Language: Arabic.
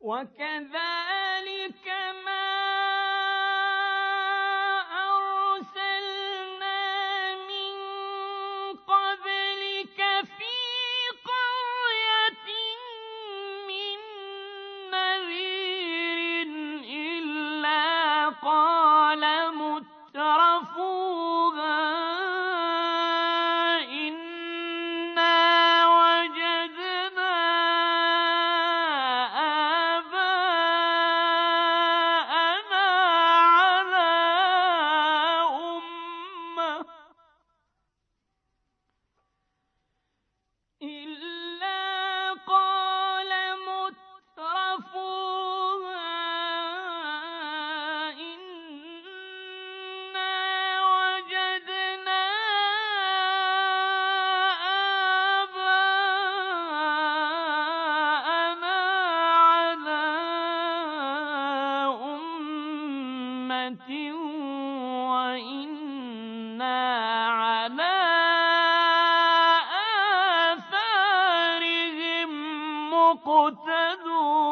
وكذلك ما أرسلنا من قبلك في قرية من نذير إلا قال مترفوها إنا وجدنا آباءنا على أمة إلا قال مترفوها إنا وجدنا آباءنا على أمة وإنا على آثارهم مقتدون